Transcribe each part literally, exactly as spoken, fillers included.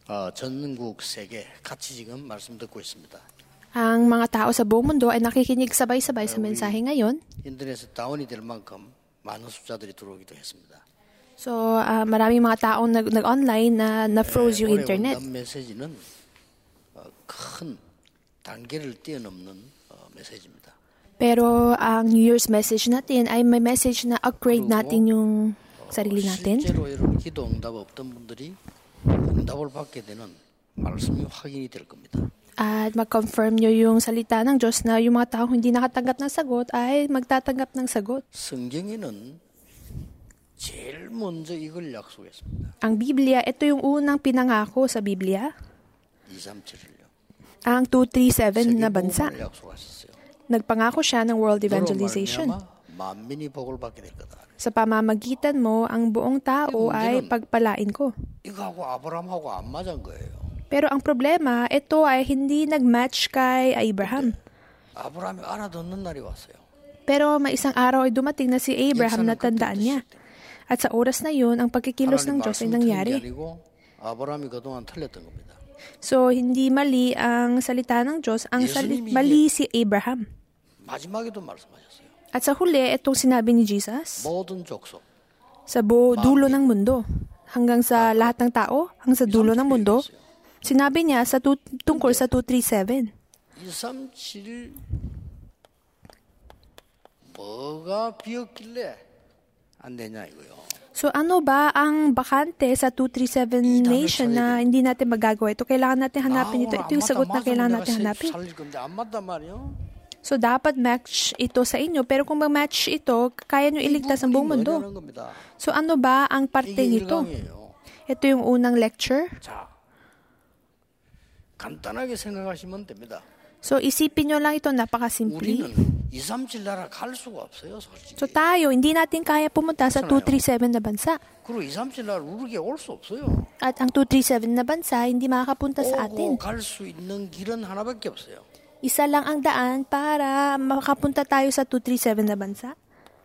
어, 전국 세계 같이 지금 말씀 듣고 있습니다. Ang mga tao sa buong mundo ay nakikinig sabay-sabay sa mensahe ngayon. 인터넷에 다운이 될 만큼 많은 숫자들이 들어오기도 했습니다. So, uh, maraming mga taong nag- nag-online na na-froze yung internet. 오늘 메시지는 어, 큰 단계를 뛰어넘는 어, 메시지입니다. Pero ang New Year's message natin ay may message na upgrade natin yung sarili natin. 실제로 여러분 기도 응답 없던 분들이 응답을 받게 되는 말씀이 확인이 될 겁니다. At mag-confirm nyo yung salita ng Diyos na yung mga taong hindi nakatanggap ng sagot ay magtatanggap ng sagot. 성경에는 제일 먼저 이걸 약속했습니다. Ang Biblia, ito yung unang pinangako sa Biblia. 이삼칠을요. Ang two thirty-seven na bansa. 세계복음을 약속하셨어요. Nagpangako siya ng world evangelization. 너로 말미암아 만민이 복을 받게 될 거다. Sa pamamagitan mo, ang buong tao ay pagpalain ko. 이거하고 아브라함하고 안 맞은 거예요. Pero ang problema, ito ay hindi nag-match kay Abraham. 아브라함이 알아듣는 날이 왔어요. Pero may isang araw ay dumating na si Abraham na tandaan niya. At sa oras na yun, ang pagkikilos ng Diyos ay nangyari. 아브라함이 그동안 틀렸던 겁니다. So, hindi mali ang salita ng Diyos, ang sali- mali si Abraham. 마지막에도 말씀하셨어요. At sa huli, itong sinabi ni Jesus, 모든 족속. sa bu- dulo ng mundo, hanggang sa lahat ng tao, hanggang sa dulo ng mundo, sinabi niya sa tu- tungkol sa two thirty-seven. 이삼칠 뭐가 비었길래 안 되냐 이거요. So ano ba ang bakante sa two thirty-seven nation na hindi natin magagawa? Ito kailangan natin hanapin ito. Ito yung sagot na kailangan natin hanapin. So dapat match ito sa inyo. Pero kung mag-match ito, kaya nyo iligtas ang buong mundo. So ano ba ang parteng ito? Ito yung unang lecture. 간단하게 생각하시면 됩니다. So isipin nyo lang ito, napakasimple. 우리는 이삼칠 나라 갈 수가 없어요, 솔직히. So tayo, hindi natin kaya pumunta sa two thirty-seven na bansa. 그리고 이삼칠 나라 우르게 올 수 없어요. At ang two thirty-seven na bansa, hindi makakapunta sa atin. 오고 갈 수 있는 길은 하나밖에 없어요. Isa lang ang daan para makapunta tayo sa two thirty-seven na bansa.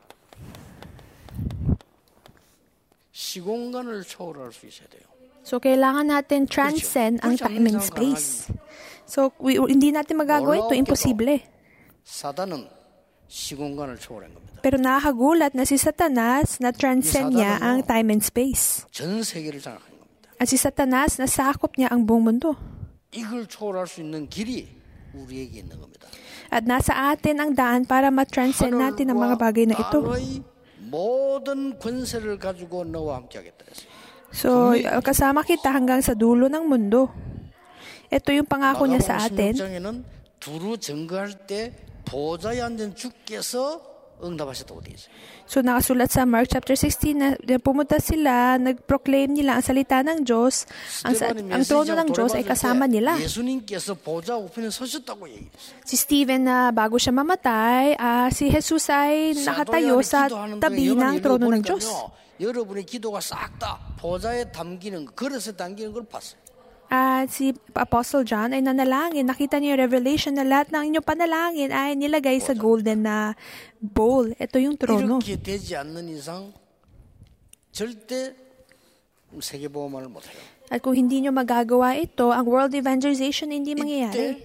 시공간을 초월할 수 있어야 돼요. So, kailangan natin transcend ang time and space. So, we, hindi natin magagawa ito. Imposible. 사단은 시공간을 초월한 겁니다. Pero nakakagulat na si Satanas na transcend niya ang time and space. 전 세계를 장악한 겁니다. At si Satanas, nasakop niya ang buong mundo. 이걸 초월할 수 있는 길이 우리에게 있는 겁니다. At nasa atin ang daan para ma-transcend natin ang mga bagay na ito. 모든 권세를 가지고 너와 함께 하겠다 했어요. So, kasama kita hanggang sa dulo ng mundo. Ito yung pangako niya sa atin. 마가복음 두루 증거할 때 보좌에 앉은 주께서 응답하셨다고 되어 있어요. So, nakasulat sa Mark chapter sixteen na pumunta sila, nag-proclaim nila ang salita ng Diyos. Ang, ang trono ng Diyos ay kasama nila. 예수님께서 보좌 우편에 서셨다고 얘기했어요. Si Stephen na bago siya mamatay, uh, si Jesus ay nakatayo sa tabi ng trono ng Diyos. 여러분의 기도가 싹 다 보좌에 담기는 거, 그릇에 담기는 걸 봤어요. At uh, si Apostle John ay nanalangin. Nakita niyo yung revelation na lahat ng inyong panalangin ay nilagay sa golden na bowl. Ito yung trono. 이렇게 되지 않는 이상 절대 세계복음화를 못해요. At kung hindi niyo magagawa ito, ang world evangelization hindi mangyayari.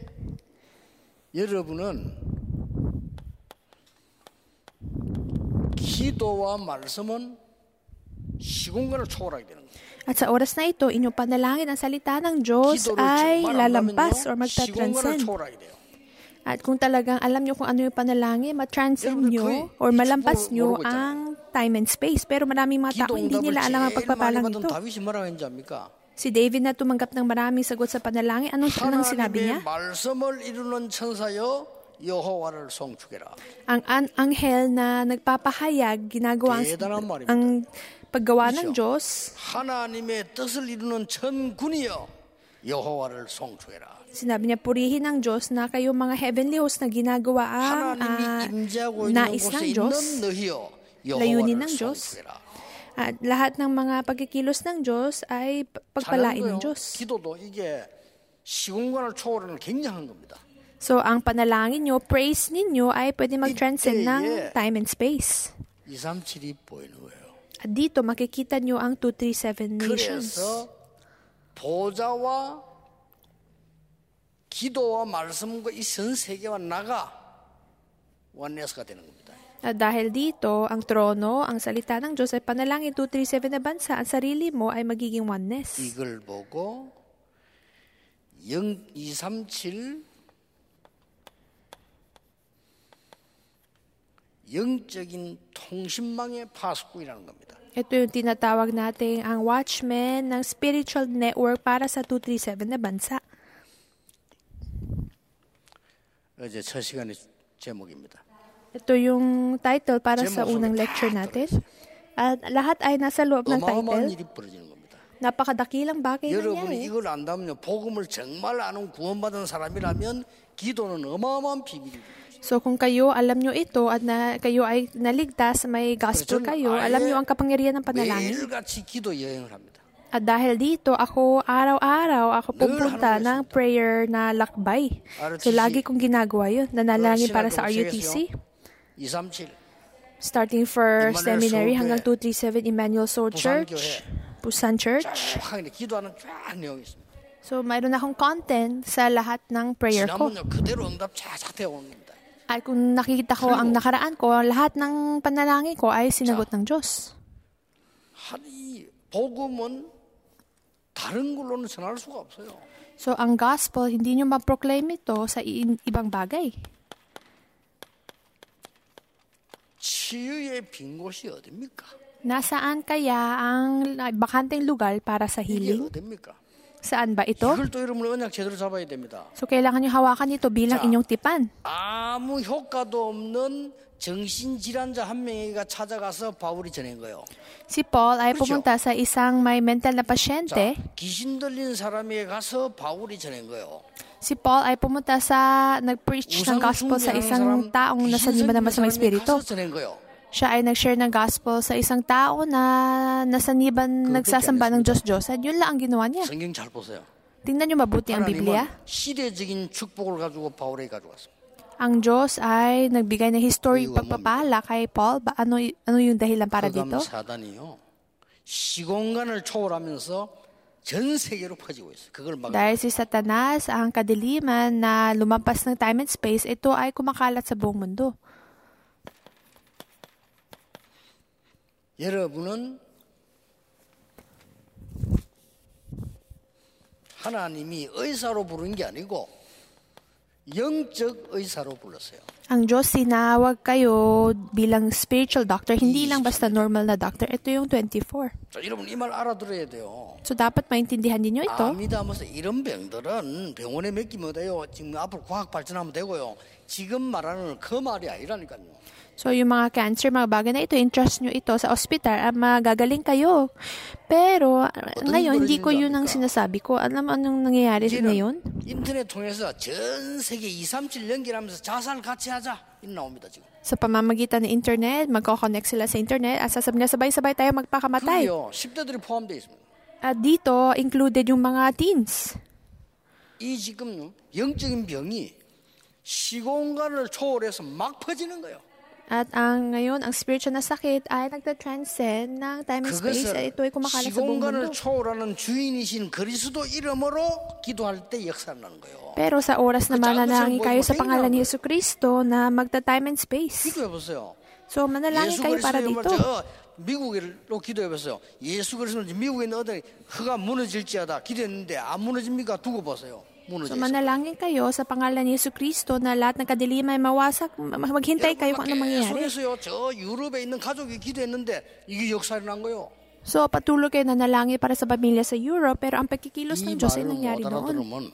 여러분은 기도와 말씀은 시공간을 초월하게 되는 거예요. At sa oras na ito, inyong panalangin ang salita ng Diyos ay lalampas or magta-transcend. At kung talagang alam nyo kung ano yung panalangin, matranscend nyo or malampas nyo ang time and space. Pero maraming mga tao hindi nila alam ang pagpapalang ito. Si David na tumanggap ng maraming sagot sa panalangin, anong, anong sinabi niya? Ang an- anghel na nagpapahayag, ginagawa ang, ang paggawa ng Diyos. 하나님의 뜻을 이루는 천군이여 여호와를 송축해라. Sinabi niya, purihin ng Diyos na kayo mga heavenly hosts na ginagawa ang uh, nais ng Diyos, layunin ng Diyos. At lahat ng mga pagkikilos ng Diyos ay pagpalain ng Diyos. 기도도 이게 시공간을 초월하는 굉장한 겁니다. So, ang panalangin nyo, praise ninyo ay pwede mag-transcend ng time and space. 이삼칠이 보이는 거예요. At dito, makikita nyo ang two thirty-seven nations. 그래서 보좌와 기도와 말씀과 이 전 세계와 나가 원네스가 되는 겁니다. At dahil dito, ang trono, ang salita ng Diyos ay panalangin two thirty-seven na bansa, ang sarili mo ay magiging oneness. 이걸 보고 이백삼십칠 영적인 통신망의 파수꾼이라는 겁니다. Ito yung tinatawag nating ang watchman ng spiritual network para sa two thirty-seven na bansa. 어제 첫 시간의 제목입니다. Ito yung title para sa unang lecture natin. At lahat ay nasa loob ng 어마어마한 title. 일이 벌어지는 겁니다. Napakadakilang bagay 여러분이 nangyari. 이걸 안다면요, 복음을 정말 아는 구원받은 사람이라면 기도는 어마어마한 비밀입니다. So kung kayo alam nyo ito at na, kayo ay naligtas, may gospel kayo, alam nyo ang kapangyarihan ng panalangin. 매일같이 기도 여행을 합니다. At dahil dito, ako araw-araw, ako pupunta ng prayer na lakbay. So lagi kong ginagawa yun. Nanalangin para sa R U T C. 이백삼십칠 Starting first seminary hanggang two thirty-seven Emmanuel Soul Church, Busan Church. 쫙 기도하는 쫙 내용이 있습니다. So mayroon akong content sa lahat ng prayer ko. 지난번요 그대로 응답 쫙쫙 되어 옵니다. At kung nakikita ko ang nakaraan ko, lahat ng panalangin ko ay sinagot ng Diyos. 이 복음은 다른 걸로는 전할 수가 없어요. So ang gospel, hindi nyo ma-proclaim ito sa i- ibang bagay. 치유의 빈 곳이 어딥니까? Nasaan kaya ang bakanteng lugar para sa 이게 healing? 어딥니까? Saan ba ito? 이걸 또 여러분 언약 제대로 잡아야 됩니다. So kailangan nyo hawakan ito bilang 자. inyong tipan. 아무 효과도 없는 정신질환자 한 명이가 찾아가서 바울이 전한 거예요. Si Paul ay 그렇죠. pumunta sa isang may mental na 자, pasyente. 귀신 들린 사람에게 가서 바울이 전한 거예요. Si Paul ay pumunta sa, nag-preach ng gospel sa isang taong nasaniba ng masamang espiritu. 가서 전한 거예요. Siya ay nag-share ng gospel sa isang tao na nasaniban, nagsasamba ng Diyos-Diyos. At yun lang ang ginawa niya. 성경 잘 보세요. Tingnan niyo mabuti ang Biblia. 하나님은 시대적인 축복을 가지고 바울에게 가져갔습니다. Ang Diyos ay nagbigay ng historic 이유가 pagpapala kay Paul. Ba, ano, ano yung dahilan para dito? 흑암 사단이요. 시공간을 초월하면서 전 세계로 퍼지고 있어요. 그걸 막 Dahil si Satanas, ang kadiliman na lumampas ng time and space, ito ay kumakalat sa buong mundo. 여러분은 하나님이 의사로 부른 게 아니고 영적 의사로 불렀어요. Ang Diyos sinawag kayo bilang spiritual doctor, hindi lang basta normal na doctor. Ito yung twenty-four. 자, 여러분 이 말 알아들어야 돼요. So dapat maintindihan niyo ito. 아미다면서 이런 병들은 병원에 맡기면 돼요. 지금 앞으로 과학 발전하면 되고요. 지금 말하는 그 말이 아니라니까요. So yung mga cancer, mga bagay na ito, entrust nyo ito sa ospital, ah, magagaling kayo. Pero ngayon, hindi ko yun ang sinasabi ko. Alam anong nangyayari ngayon? 인터넷 통해서 전 세계 이백삼십칠 연결하면서 자살 같이 하자. 이 나옵니다 지금. Sa pamamagitan ng internet, magkoconnect sila sa internet at sasabi na sabay-sabay tayo magpakamatay. 그게요. 십 대들이 포함되어 있습니다. At dito, included yung mga teens. 이 지금 영적인 병이 시공간을 초월해서 막 퍼지는 거예요. At ang ngayon, ang spiritual na sakit ay nagta-transcend ng time and space. At ito ay kumakalat sa buong 시공간을 mundo. 초월하는 주인이신 그리스도 이름으로 기도할 때 역사나는 거예요. Pero sa oras na mananangin kayo sa pangalan ni Yesu Cristo na magta-time and space. 기도해 보세요. So manalangin kayo para dito. 미국으로 기도해 보세요. 예수 그리스도는 미국에 있는 어떤 허가 무너질지어다 기도했는데 안 무너집니까? 두고 보세요. So manalangin kayo sa pangalan ni Yesu Cristo na lahat ng kadiliman ay mawasak. Maghintay kayo kung ano mangyayari. 계속해서요. 저 유럽에 있는 가족이 기도했는데 이게 역사를 난 거예요. So patuloy kayo nanalangin para sa pamilya sa Europe, pero ang pagkikilos ng 이 Diyos ay 말을 nangyari 못 noon. 알아들으면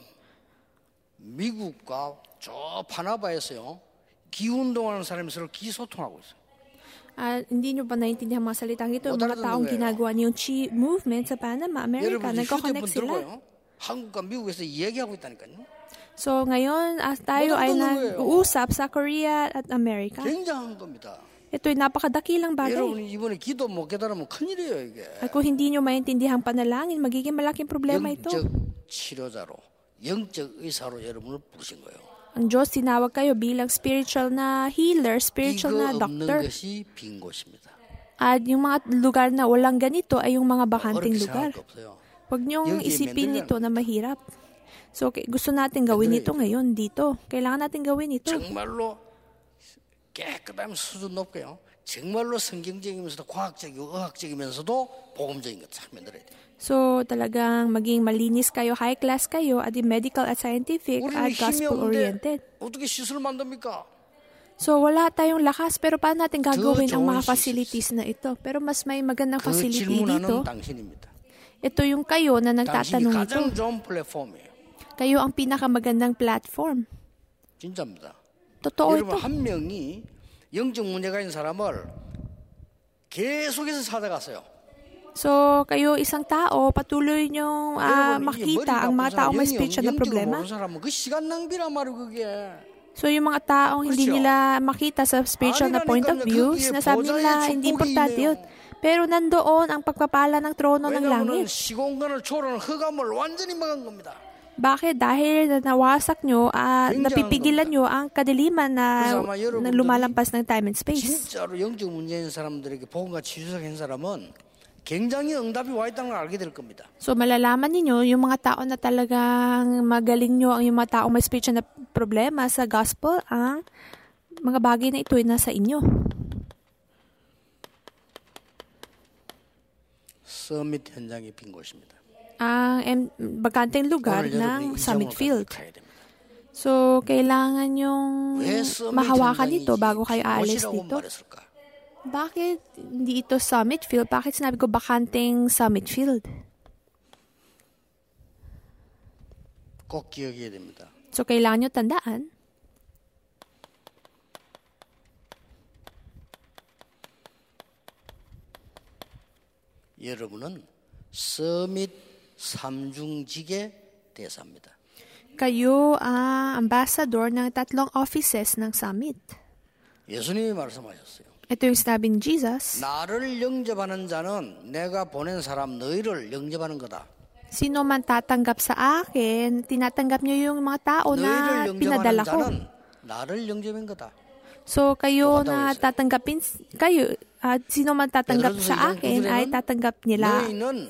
미국과 저 파나바에서요. 기운동하는 사람이 서로 기소통하고 있어요. Uh, hindi nyo ba naintindihan mga salitang ito? Yung Wala mga na taong talaga, ginagawa niyong Chi movement sa Panama, America, 여러분 nagko-connect 휴대폰 sila. 들고요. 한국과 미국에서 얘기하고 있다니까요. So ngayon, as tayo ay nag-uusap sa Korea at America. 굉장한 겁니다. Ito'y napakadakilang bagay. 여러분이 이번에 기도 못 깨달으면 큰일이에요 이게. At kung hindi nyo maintindihan panalangin, magiging malaking problema ito. 영적 치료자로, 영적 의사로 여러분을 부르신 거예요. Ang Diyos tinawag kayo bilang spiritual na healer, spiritual na 이거 없는 doctor. 것이 빈 곳입니다. At yung mga lugar na walang ganito ay yung mga bakanting 어렵게 lugar. 생각할 거 없어요. Huwag niyong isipin ito na mahirap. So, okay, gusto natin gawin ito ngayon dito. Kailangan natin gawin ito. 정말로 깨끗하면 수준 높고요. 정말로 성경적이면서도 과학적이고 의학적이면서도 복음적인 것 참 만들어야 돼요. So, talagang maging malinis kayo, high class kayo, at medical at scientific at gospel-oriented. 어떻게 시설 만듭니까? So, wala tayong lakas, pero paano natin gagawin ang mga facilities na ito? Pero mas may magandang facility dito. Ito yung kayo na nagtatanong ito. Kayo ang pinakamagandang platform. 진짜입니다. Totoo ito. 여러분 한 명이 영적 문제가 있는 사람을 계속해서 찾아갔어요. So, kayo isang tao, patuloy niyong uh, makita ang mga taong may spiritual na problema. 그 시간 낭비란 말이에요, 그게. So, yung mga taong hindi nila makita sa spiritual na point of view, sinasabi nila, hindi importante yun. Pero nandoon ang pagpapala ng trono ng langit. Bakit? Dahil nawasak nyo, uh, napipigilan nyo ang kadiliman na, na lumalampas ng time and space. 진짜로 영적 문제인 사람들에게 복음과 치유사인 사람은 굉장히 응답이 와 있다는 걸 알게 될 겁니다. So malalaman niyo yung mga tao na talagang magaling nyo, yung mga tao may spiritual na problema sa gospel, ang mga bagay na ito ay nasa inyo. 서밋 현장이 빈 곳입니다. Ang bakanteng lugar ng Summit Field. So, kailangan yung mahawakan dito bago kayo aalis dito. Bakit hindi ito Summit Field? Bakit sinabi ko bakanteng Summit Field? 꼭 기억해야 됩니다. So, kailangan nyo tandaan. 여러분은 서밋 삼중직의 대사입니다. Kayo ang ambassador ng tatlong offices ng Summit. 예수님이 말씀하셨어요. Ito yung sinabi ni Jesus. 나를 영접하는 자는 내가 보낸 사람 너희를 영접하는 거다. Sino man tatanggap sa akin, tinatanggap niyo yung mga tao na pinadala ko. 나를 영접한 거다. So kayo na tatanggapin, kayo, at sino man tatanggap sa akin ay tatanggap nila.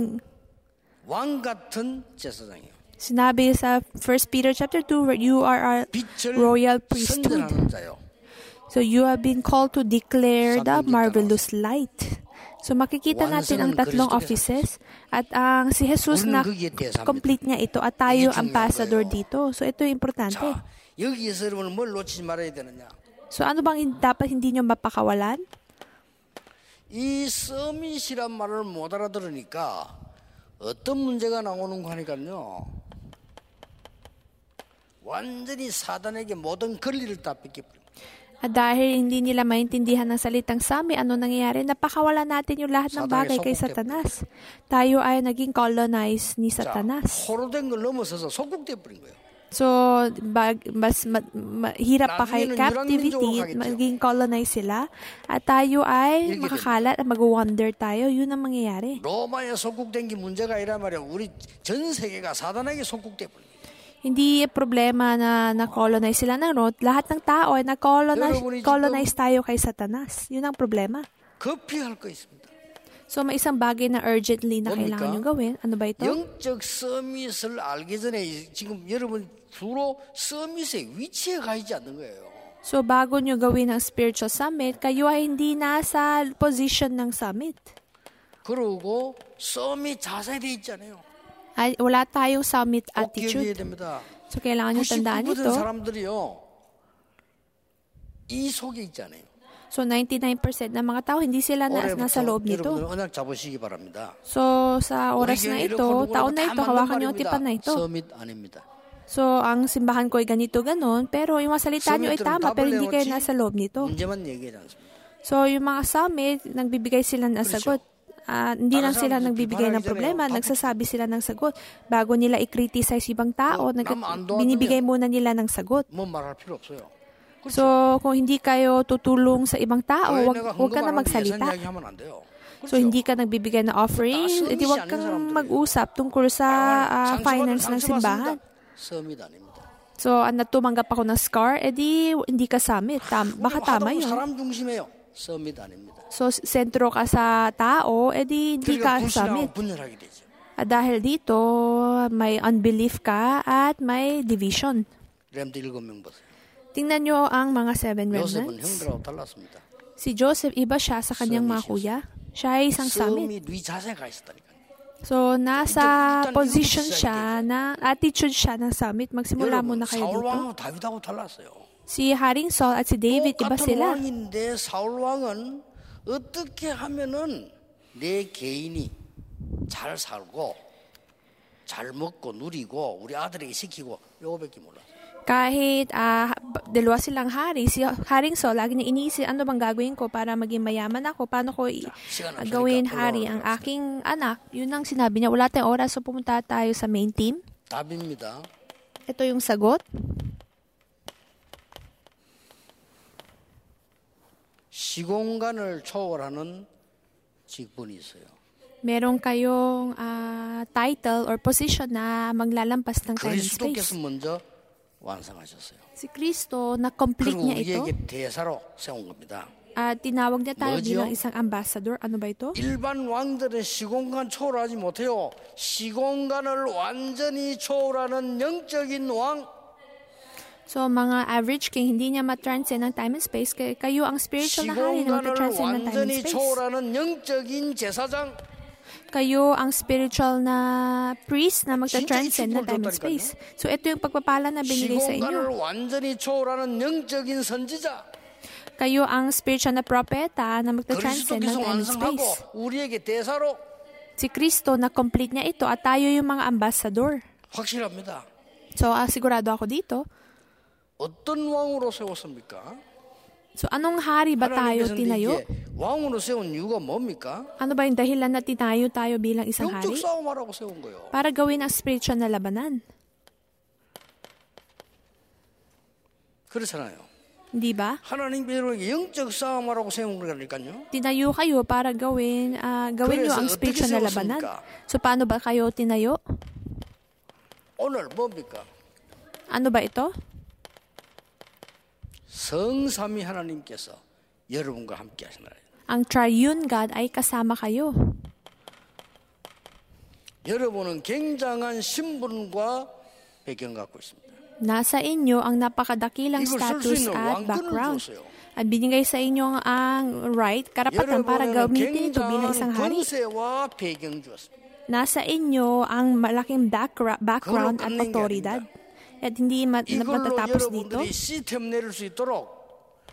왕 같은 제사장이요. Sinabi sa First Peter chapter two, where you are our royal priesthood. So you have been called to declare the marvelous light. So makikita natin ang tatlong offices at ang si Jesus na complete niya ito at tayo ambassador dito. So ito yung importante. 여기에서 여러분은 뭘 놓치지 말아야 되느냐? So ano bang dapat hindi niyo mapakawalan? 이 서밋이란 말을 못 알아들으니까 어떤 문제가 나오는 거 하니까요. 완전히 사단에게 모든 권리를 다 뺏겨버립니다. At dahil hindi nila maintindihan ng salitang Sami, ano nangyayari? Napakawala natin yung lahat ng bagay kay Satanas. Tayo ay naging colonized ni Satanas. 포로된 걸 넘어서서 속국돼버린 거예요. So, bag, mas ma, ma, hirap pa kay captivity, maging colonized sila, at tayo ay makakalat at mag-wander tayo. Yun ang mangyayari. 로마에 속국된 게 문제가 아니라 말이야. 우리 전 세계가 사단에게 속국돼버린 거예요. Hindi problema na na-colonize sila ng Rome. Lahat ng tao ay na-colonize tayo kay Satanas. Yun ang problema. 급히할 거 있습니다. So, may isang bagay na urgently na kailangan nyo gawin. Ano ba ito? 영적 서밋을 알기 전에 지금 여러분 주로 서밋의 위치에 가 있지 않는 거예요. So, bago nyo gawin ang spiritual summit, kayo ay hindi nasa position ng summit. 그리고 서밋 자세에 돼 있잖아요. Ay, wala tayong summit attitude. So, kailangan nyo tandaan ito. So, ninety-nine percent ng mga tao, hindi sila na, nasa loob nito. So, sa oras na ito, taon na ito, hawakan nyo ang tipan na ito. So, ang simbahan ko ay ganito, ganon, pero yung mga salita nyo ay tama, pero hindi kayo nasa loob nito. So, yung mga summit, nagbibigay sila ng sagot. Uh, hindi lang sila nagbibigay ng problema, nagsasabi sila ng sagot. Bago nila i-criticize ibang tao, nag- binibigay muna nila ng sagot. So, kung hindi kayo tutulong sa ibang tao, wag, wag ka na magsalita. So, hindi ka nagbibigay ng offering, edi wag kang mag-usap tungkol sa uh, finance ng simbahan. So, ano, tumanggap ako ng scar, edi hindi ka summit. Tam- baka tama yun. So, sentro ka sa tao, edi hindi ka summit. At dahil dito, may unbelief ka at may division. 렘드 일곱 명 보세요. Tingnan nyo ang mga seven 요셉은 remnants. 형들하고 달랐습니다. Si Joseph, iba siya sa kanyang mga kuya. Siya ay isang summit. 썸이 위 자세가 있었다니까. So, nasa position siya, na attitude siya ng summit. Magsimula muna kayo 사울 dito. 왕하고 다윗하고 달랐어요. Si Haring Saul at si David, iba 똑같은 sila. 왕인데 사울 왕은 어떻게 하면은 내 개인이 잘 살고 잘 먹고 누리고 우리 아들에게 시키고 요거밖에 몰라. Kahit uh, dalawa silang hari, si Haring Saul, lagi niya iniisip, ano bang gagawin ko para maging mayaman ako? Paano ko i- uh, gawin hari ang aking anak? Yun ang sinabi niya. Wala tayong oras, so pumunta tayo sa main team. 답입니다. Ito yung sagot. 시공간을 초월하는 직분이 있어요. Meron kayong uh, title or position na maglalampas ng time and 그리스도께서 space. 먼저 완성하셨어요. Si Kristo, na-complete 그리고 niya ito. 우리에게 대사로 세운 겁니다. At tinawag niya tayo 뭐지요? bilang isang ambassador. Ano ba ito? 일반 왕들은 시공간 초월하지 못해요. 시공간을 완전히 초월하는 영적인 왕. So, mga average king, hindi niya matranscend ng time and space. Kaya kayo ang spiritual na hari na 시공간을 matranscend ng time and 완전히 space. 초월하는 영적인 제사장. Kayo ang spiritual na priest na magta-transcend 진짜 ng time and 이쪽으로 space. So, ito yung pagpapala na binigay sa inyo. 시공간을 완전히 초월하는 영적인 선지자. Kayo ang spiritual na propeta na magta-transcend ng 그리스도께서 time and 완성하고 space. 우리에게 대사로 Si Kristo, na-complete niya ito at tayo yung mga ambassador. 확실합니다. So, uh, sigurado ako dito. 어떤 왕으로 세웠습니까? So, anong hari ba tayo 하나님께서는 tinayo? 이게 왕으로 세운 이유가 뭡니까? Ano ba yung dahilan na tinayo tayo bilang isang 영적 hari? 싸움하라고 세운 거예요. Para gawin ang spiritual na labanan. 그렇잖아요. Di ba? 하나님 여러분에게 영적 싸움하라고 세운 거라니까요. Tinayo kayo para gawin ah, gawin nyo 그래서 ang 어떻게 spiritual na labanan. 세웠습니까? So, paano ba kayo tinayo? 오늘 뭡니까? Ano ba ito? 성삼위 하나님께서 여러분과 함께 하시나요? Ang triune God ay kasama kayo. 여러분은 굉장한 신분과 배경 갖고 있습니다. Nasa inyo ang napakadakilang 이걸 쓸 수 status 있는 at 왕권을 background. 줬어요. At binigay sa inyo ang right, karapatan para 여러분은 gamitin ito bilang isang 굉장한 hari. 권세와 배경 주었습니다. Nasa inyo ang malaking backgra- background 그걸로 at 끝낸 게 autoridad. 아닙니다. At hindi mat- 이걸로 matatapos dito. 여러분들이 시스템 내릴 수 있도록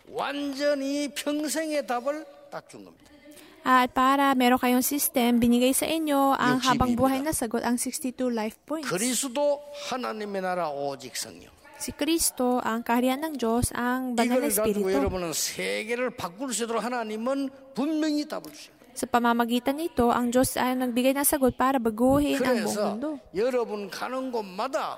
완전히 평생의 답을 딱 준 겁니다. At para meron kayong system, binigay sa inyo ang 육십입니다. habang buhay na sagot, ang sixty-two life points. 그리스도 하나님의 나라 오직 성령. Si Kristo, ang kaharian ng Diyos, ang banal 이걸 na 가지고 Espiritu. 여러분은 세계를 바꿀 수 있도록 하나님은 분명히 답을 주십니다. Sa pamamagitan nito, ang Diyos ay nagbigay ng sagot para baguhin ang buong 그래서 mundo. 여러분 가는 곳마다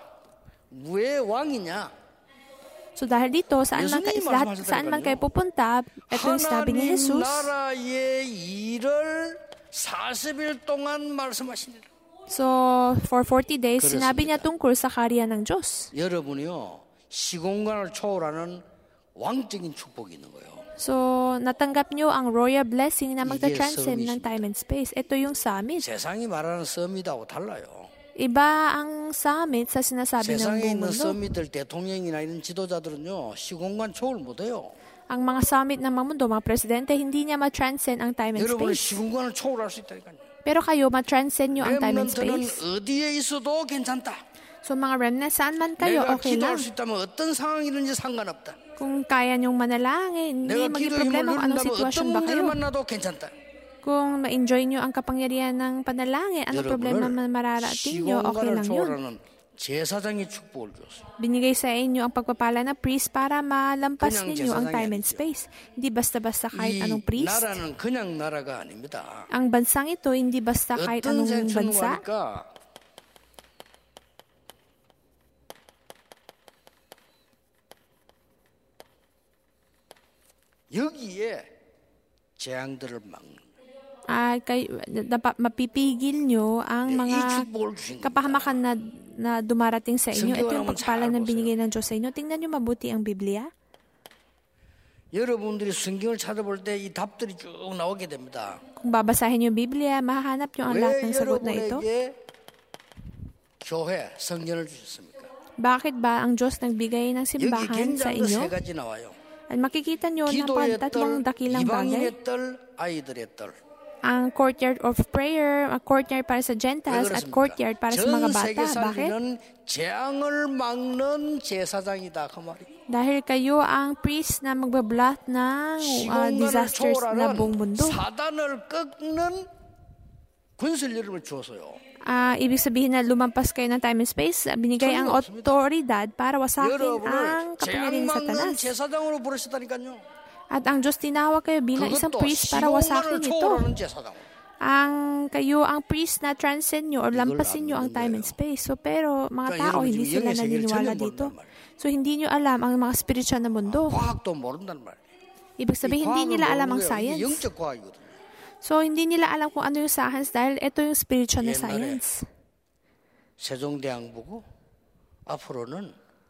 왜 왕이냐? So dahil dito, saan man, ka, 예수님이 lahat, 말씀하셨다니까요. saan man kayo pupunta, ito yung sabi ni 하나님 Jesus. 나라의 일을 사십 일 동안 말씀하시니라. So, for forty days, 그렇습니다. sinabi niya tungkol sa kaharian ng Diyos. 여러분이요 시공간을 초월하는 왕적인 축복이 있는 거예요. So, natanggap nyo ang royal blessing na 이게 magta-transcend ng summit입니다. time and space. Ito yung summit. 세상이 말하는 서밋하고 달라요. Iba ang summit sa sinasabi ng 세상에 buong 있는 mundo. 서밋들 대통령이나 이런 지도자들은요 시공간 초월 못해요. Ang mga summit ng mga mundo, mga presidente, hindi niya ma-transcend ang time and 여러분은 space. 시공간을 초월할 수 있다니까요. Pero kayo, ma-transcend nyo ang time and 렘넌트는 space. 어디에 있어도 괜찮다. So mga remnants, saan man kayo, 내가 okay 기도할 lang. 수 있다면 어떤 상황이든지 상관없다. Kung kaya nyong manalangin, hindi 내가 maging 기도 힘을 problema kung anong 누린다면 sitwasyon 어떤 ba 문제를 kayo. 만나도 괜찮다. Kung ma-enjoy nyo ang kapangyarihan ng panalangin, anong problema man mararating nyo, okay 시공간을 lang yun. 초월하는 제사장의 축복을 줬어요. Binigay sa inyo ang pagpapala na priest para malampas 그냥 ninyo ang 제사장이 time and 아니죠. space. Hindi basta-basta kahit 이 anong priest. 나라는 그냥 나라가 아닙니다. Ang bansang ito, hindi basta kahit 어떤 anong bansa. 생천하니까 여기에 재앙들을 막는 Ah, kay, dapat mapipigil nyo ang 이 mga 축복을 주신 겁니다. kapahamakan na, na dumarating sa inyo. Ito yung 성경을 pagpala 한번 na 잘 binigay ng Diyos sa inyo. Tingnan nyo mabuti ang Biblia. 여러분들이 성경을 찾아볼 때 이 답들이 쭉 나오게 됩니다. Kung babasahin yung Biblia, mahahanap nyo ang lahat 왜 ng sagot na ito. 여러분에게 교회 성전을 주셨습니까? Bakit ba ang Diyos nagbigay ng 여기 simbahan sa 굉장한 거 세 inyo? 가지 나와요. At makikita nyo na 기도의 pa tatlong 뜰, dakilang bagay. 이방인의 뜰, 아이들의 뜰. Ang courtyard of prayer, ang courtyard para sa Gentiles, at courtyard para sa mga 전 bata. 세계 Bakit? 살리는 재앙을 막는 제사장이다 그 말이. Dahil kayo ang priest na magbablat ng uh, 시공간을 disasters na buong 초월하는 mundo. 사단을 꺾는 군설 여러분을 주었어요. Ah, ibig sabihin na lumampas kayo ng time and space, binigay ang otoridad para wasakin ang 여러분을 재앙 kapangyarihan ng 막는 Satanas. 제사장으로 부르셨다니까요. At ang Diyos tinawag kayo bilang isang 그것도 priest para wasakin 시공간을 ito. 초월하는 제사장. Ang kayo ang priest na transcend nyo or 이걸 lampasin nyo ang 안 time and 믿는 space. So pero mga 그러니까 tao 여러분 hindi 지금 sila 영의 세계를 naniniwala 전혀 dito. 모른단 말이에요. So hindi nyo alam ang mga spiritual na mundo. 과학도 모른단 말이에요. Ibig sabihin hindi nila alam ang 이게 science. 영적 과학이거든요. So hindi nila alam kung ano yung science dahil ito yung spiritual na 옛날에 science. 세종대왕 보고 앞으로는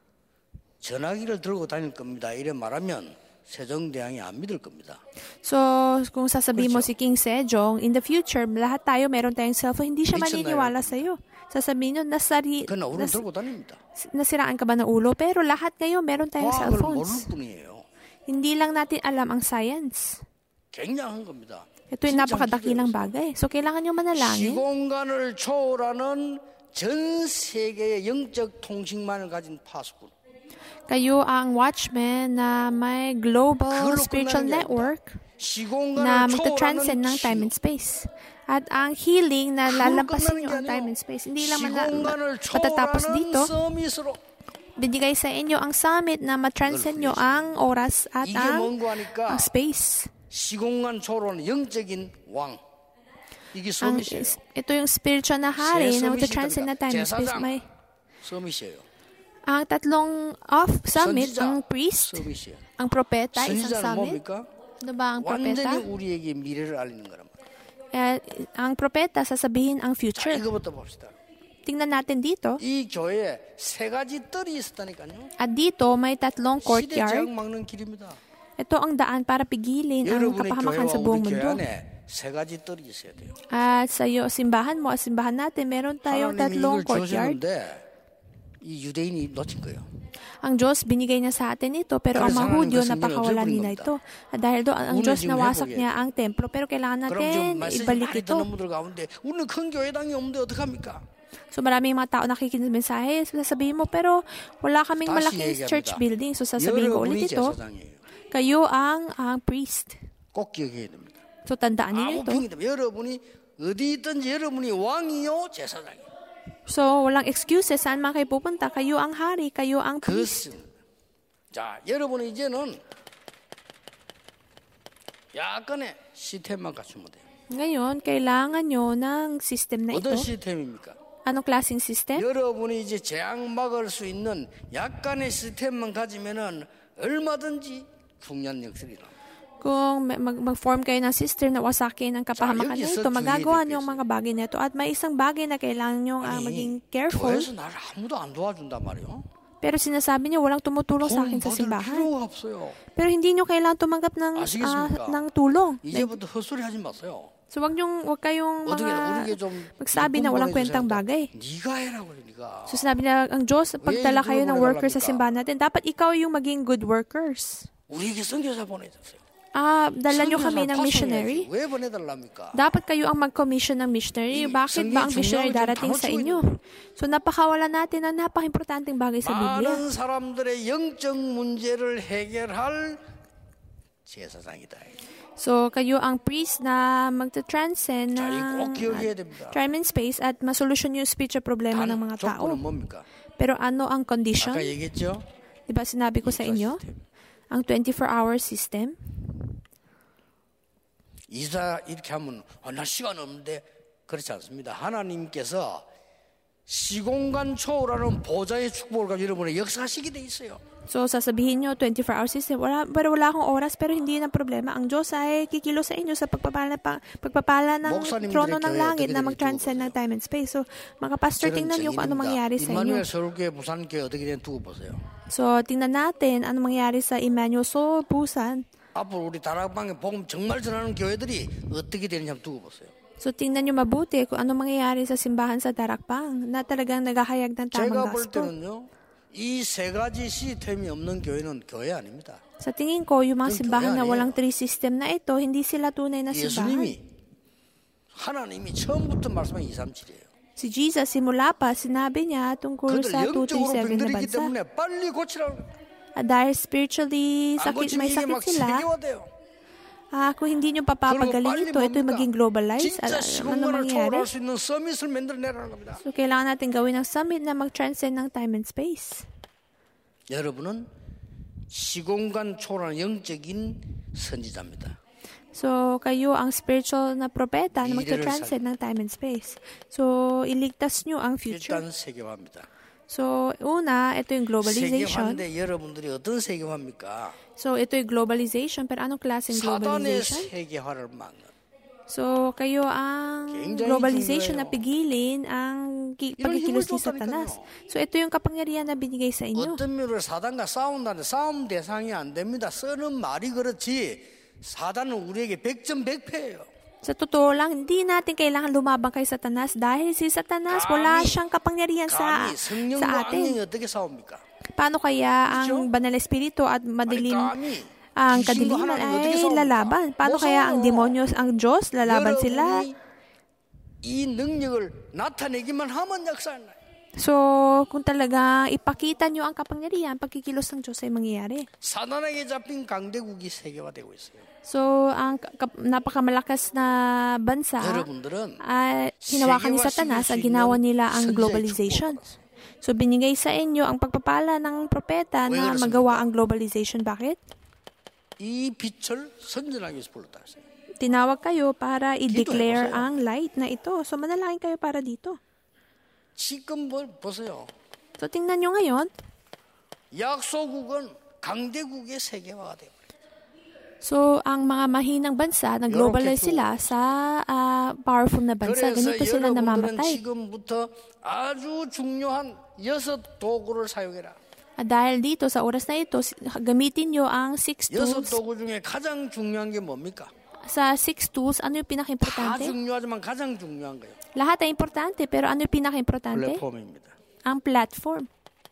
전화기를 들고 다닐 겁니다. 이래 말하면 세종대왕이 안 믿을 겁니다. So, kung sasabihin mo si King Sejong, in the future, lahat tayo meron tayong cellphone, hindi siya maniniwala sa iyo. Sasabihin nyo, nasari, 그러나 우리는 nas, 들고 다닙니다. nasiraan ka ba ng ulo? Pero lahat kayo meron tayong 과학을 모를 cellphones. 뿐이에요. Hindi lang natin alam ang science. 굉장한 겁니다. Ito yung napakadakilang bagay. So, kailangan nyo manalangin. 시공간을 초월하는 전 세계의 영적 통신망을 가진 파수꾼. Kayo ang watchman na may global spiritual network na magta-transcend ng time and space. At ang healing na lalampasin nyo ang time and space. Hindi lang man matatapos dito. Binigay sa inyo ang summit na matranscend nyo ang oras at ang, ang space. 시공간 초월하는 영적인 왕. 이게 Ang, 서밋이에요. ito yung spiritual na hari na magta-transcend na time and space. May, 서밋이에요. ang tatlong off summit, ang priest, 서밋이에요. ang propeta, isang 선지자는 summit. 뭡니까? Ano ba ang propeta? 완전히 우리에게 미래를 알리는 거란 말이에요. Eh, ang propeta sasabihin ang 자, future. 이거부터 봅시다. Tingnan natin dito. 이 교회에 세 가지 뜰이 있었다니까요. At dito may tatlong 시대 courtyard. 재앙 막는 길입니다. Ito ang daan para pigilin ang 여러분의 kapahamakan 교회와 sa buong 우리 교회 mundo. 안에 세 가지 뜰이 있어야 돼요. At sa iyo, simbahan mo, simbahan natin, meron tayong 하나님이 tatlong 이걸 courtyard. 주셨는데 이 유대인이 놓친 거예요. Ang Diyos binigay niya sa atin ito, pero ang 그래서 mga 하나님 Hudyo 그 성전을 napakawalan 잃어버린 nila 겁니다. ito. At dahil doon, ang 오늘 Diyos 지금 nawasak 회복해야 niya ang templo, pero kailangan 그럼 natin 좀 메시지 ibalik 많이 ito. 듣는 분들 가운데 우리는 큰 교회당이 없는데 어떡합니까? So maraming mga tao nakikinig ng mensahe, sasabihin mo, pero wala kaming 다시 malaking 얘기합니다. church building. So sasabihin ko 여러분이 ulit ito, 제사장이에요. kayo ang, ang priest. 꼭 기억해야 됩니다. So tandaan niyo 아무 ito. 핑계도 여러분이 어디 있든지 여러분이 왕이요 제사장이요. So, walang excuses. Saan man kayo pupunta? Kayo ang hari, kayo ang priest. 그렇습니다. 자, 여러분은 이제는 약간의 시스템만 갖추면 돼요. Ngayon, kailangan nyo ng system na ito. 어떤 시스템입니까? Anong klaseng system? 여러분이 이제 재앙 막을 수 있는 약간의 시스템만 가지면은 얼마든지 중요한 역설이 납니다. Kung mag- mag-form kayo ng system na wasakin ang kapahamakan na ito, magagawa nyo ang mga bagay na ito. At may isang bagay na kailangan nyo uh, maging careful. 교회에서 나를 아무도 안 도와준단 말이에요. Pero sinasabi nyo, walang tumutulong sa akin sa 받을 simbahan. 필요가 없어요. Pero hindi nyo kailangan tumanggap ng, 아시겠습니까? uh, ng tulong. 이제부터 헛소리 하지 마세요. So, wag, nyong, wag kayong 어떻게 mga 우리에게 좀 magsabi na walang kwentang bagay. 네가 해라고 그래, 네가. So sinabi na ang Diyos, pagdala kayo ng workers sa simbahan natin, dapat ikaw yung maging good workers. 우리에게 선교사 보내줬어요. Ah, dala nyo kami ng missionary. 왜 보내달랍니까? Dapat kayo ang mag-commission ng missionary. Bakit ba ang missionary darating sa inyo? So napakawala natin ang napaka-importanting bagay sa Biblia. 많은 사람들의 영적 문제를 해결할 제사장이다. So kayo ang priest na magta-transcend 자, ng 이거 꼭 기억해야 됩니다. time and space at masolusyon yung spiritual problema ng mga tao. 조건은 뭡니까? Pero ano ang condition? 아까 얘기했죠? Diba sinabi ko sa inyo? Ang twenty-four hour system. 이사 이렇게 하면 아, 나 시간 없는데 그렇지 않습니다. 하나님께서 시공간 초월하는 보좌의 축복을 가지고 여러분의 역사하시게 돼 있어요. So sasabihin nyo twenty-four hour system, wala, pero wala akong oras, pero hindi yun ang problema. Ang Diyos ay kikilo sa inyo sa pagpapala, pa, pagpapala ng trono ng langit na mag-transcend ng time and space. So mga pastor, tingnan nyo kung ano mangyari sa inyo. 임마누엘 서울교회 부산교회 어떻게 된 두고 보세요. So tingnan natin ano mangyari sa Emmanuel Seoul, Busan. 앞으로 우리 다락방에 복음 정말 전하는 교회들이 어떻게 되는지 한번 두고 보세요. So tingnan nyo mabuti kung ano mangyayari sa simbahan sa Darakpang na talagang naghahayag ng tamang 제가 볼 gospel. 때는요, 이 세 가지 시스템이 없는 교회는 교회 아닙니다. Sa tingin ko, yung mga Yung simbahan 교회 na 아니에요. walang three system na ito, hindi sila tunay na simbahan. 예수님이 하나님이 처음부터 말씀한 이삼칠이에요. Si Jesus, simula pa, sinabi niya tungkol 그들 sa two 영적으로 thirty-seven na 병들었기 bansa. 때문에 빨리 고치라고. At dahil spiritually 안 sakit, 고치면 may 이게 sakit 막 sila, 세계화돼요. ah, kung hindi nyo papapagaling ito, ito yung maging globalized. 진짜 Ano 시공간을 mangyayari? 초월할 수 있는 서밋을 만들어내라는 겁니다. So, kailangan natin gawin ng summit na mag-transcend ng time and space. 여러분은 시공간 초월한 영적인 선지자입니다. So, kayo ang spiritual na propeta na 미래를 mag-transcend ng time and space. So, iligtas nyo ang future. 일단 세계화입니다. So, una, ito yung globalization. 세계화인데 여러분들이 어떤 세계화입니까? So, ito yung globalization. Pero anong klaseng 사단의 globalization? 세계화를 막는. So, kayo ang 굉장히 globalization 중요해요. na pigilin ang ki- pagkikilos ni Satanas. So, ito yung kapangyarihan na binigay sa inyo. 어떤 면으로 사단과 싸운다는데 싸움 대상이 안 됩니다. 쓰는 말이 그렇지 사단은 우리에게 백전백패예요. Sa totoo lang, hindi natin kailangan lumabang kay Satanas dahil si Satanas wala 감히, siyang kapangyarihan sa, 감히 성령과 sa 악령이 atin. 어떻게 싸웁니까? Paano kaya 그렇죠? ang banal espiritu at 아니 madilim 감히 ang 귀신과 kadiliman 하나님 어떻게 ay 싸웁니까? lalaban? Paano 못 kaya ang 싸워요. demonyo, ang Diyos, lalaban sila? 여러분이 이 능력을 나타내기만 하면 역사는 나요. So, kung talaga ipakita nyo ang kapangyarihan, pagkikilos ng Diyos ay mangyayari. 사단에게 잡힌 강대국이 세계화되고 있어요. So, ang ka- napakamalakas na bansa 여러분들은 ay hinawakan ni Satanas at ginawa nila ang globalization. So, binigay sa inyo ang pagpapala ng propeta 왜 na 그렇습니까? magawa ang globalization. Bakit? 이 빛을 선전하기 위해서 불렀다 했어요. Tinawag kayo para i-declare 기도해보세요. ang light na ito. So, manalangin kayo para dito. 지금 뭐 보세요. So, tingnan nyo ngayon. 약소국은 강대국의 세계화가 돼요. So, ang mga mahinang bansa, nag-globalize 이렇게 sila sa ah, powerful na bansa. 그래서 Ganito sila 여러분들은 namamatay. 지금부터 아주 중요한 여섯 도구를 사용해라. At dahil dito, sa oras na ito, si- gamitin nyo ang six 여섯 tools. 도구 중에 가장 중요한 게 뭡니까? Sa six tools, ano yung 다 pinaka-importante? 중요하지만 가장 중요한 거예요. Lahat ay importante, pero ano yung pinaka-importante? 플랫폼입니다. Ang platform.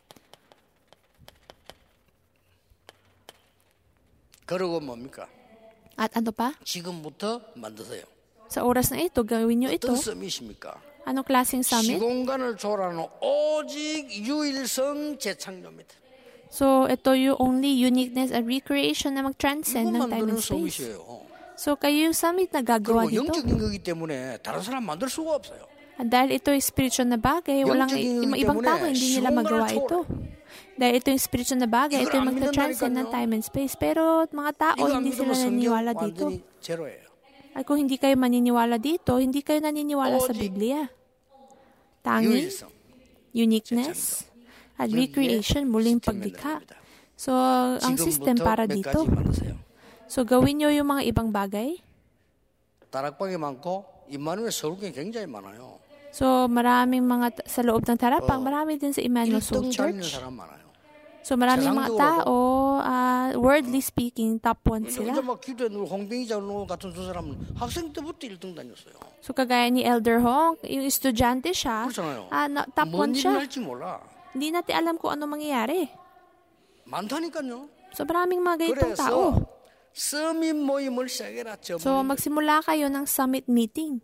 그리고 뭡니까? At ano pa? 지금부터 만드세요. Sa oras na ito, gawin nyo ito. 어떤 썸밋입니까? Anong klaseng summit? 시공간을 초월하는 오직 유일성 재창조입니다. So, ito yung only uniqueness and recreation na mag-transcend 이거 ng time 만드는 and space. 서밋이에요. So, kayo yung summit na gagawa 그리고 dito. 영적인 거기 때문에 다른 사람 만들 수가 없어요. At dahil ito yung spiritual na bagay, walang 영적인 yung 거기 ibang 때문에 tao hindi nila 시공간을 magawa 초월해. ito. Dahil ito yung spiritual na bagay, ito 이걸 yung 안 magta-transcend ng 믿는다니까요. time and space. Pero mga tao, 이거 안 hindi sila 믿으면 성경 naniniwala dito. 완전히 제로예요. At kung hindi kayo maniniwala dito, hindi kayo naniniwala sa 오직 Biblia. Tanging, 유일성. uniqueness, at recreation, muling paglikha. So, ang system 지금부터 para 몇 dito. 가지 만드세요. So, gawin nyo yung mga ibang bagay. 다락방이 많고 임마누엘 서울교회 굉장히 많아요. So, maraming mga t- sa loob ng Tarapang, marami din sa Emmanuel Soul 일 등 다니는 Church. 사람 많아요. So, maraming mga tao, ah, worldly speaking, top one sila. 이제 막 기도에 누구 홍병이자 누구 같은 두 사람은 학생 때부터 일 등 다녔어요. So, kagaya ni Elder Hong, yung estudyante siya, 그렇잖아요. ah, na, top one 뭔 일을 siya. 할지 몰라. Hindi natin alam kung ano mangyayari. 많다니까요. So, maraming mga ganitong tao. 그래서 서밋 모임을 시작해라. 저 So, 모임. magsimula kayo ng summit meeting.